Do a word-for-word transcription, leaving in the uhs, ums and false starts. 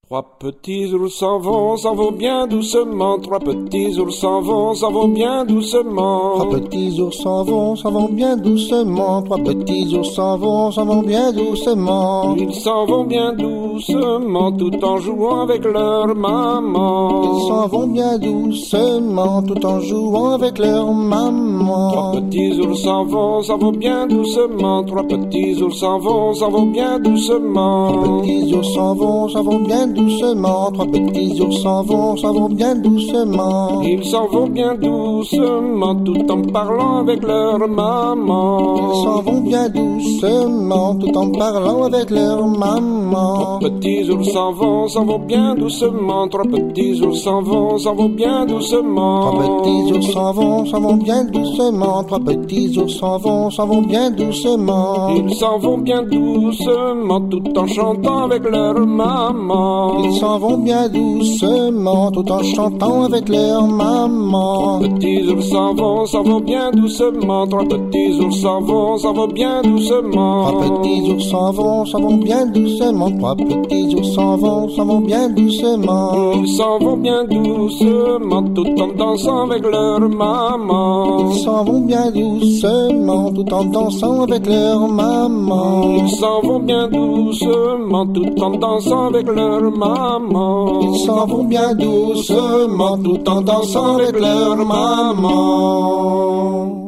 Trois petits ours s'en vont, s'en vont bien doucement. Trois petits ours s'en vont, s'en vont bien doucement. Trois petits ours s'en vont, s'en vont bien doucement. Trois petits ours s'en vont, s'en vont bien doucement. Ils s'en vont bien doucement, tout en jouant avec leur maman. Ils s'en vont bien doucement, tout en jouant avec leur maman. Trois petits ours s'en vont, s'en vont bien doucement. Trois petits ours s'en vont, s'en vont bien doucement. Trois petits ours s'en vont, s'en vont bien doucement. Trois petits ours s'en vont, s'en vont bien doucement. Ils s'en vont bien doucement, tout en parlant avec leur maman. Ils s'en vont bien doucement, tout en parlant avec leur maman. Trois petits ours s'en vont, s'en vont bien doucement. Trois petits ours s'en vont, s'en vont bien doucement. Trois petits ours s'en vont, s'en vont bien doucement. Trois petits ours s'en vont, s'en vont bien doucement. Ils s'en vont bien doucement, tout en chantant avec leur maman. Ils s'en vont bien doucement, tout en chantant avec leur maman. Trois petits ours s'en vont, s'en vont bien doucement. Trois petits ours s'en vont, s'en vont bien doucement. Trois petits ours s'en vont, s'en vont bien doucement. Trois petits ours s'en vont, s'en vont bien doucement. Ils s'en vont bien doucement, tout en dansant avec leur maman. Ils s'en vont bien doucement, tout en dansant avec leur maman. Ils s'en vont bien doucement, tout en dansant avec leur maman. Ils s'en vont bien doucement, tout en dansant avec leur maman.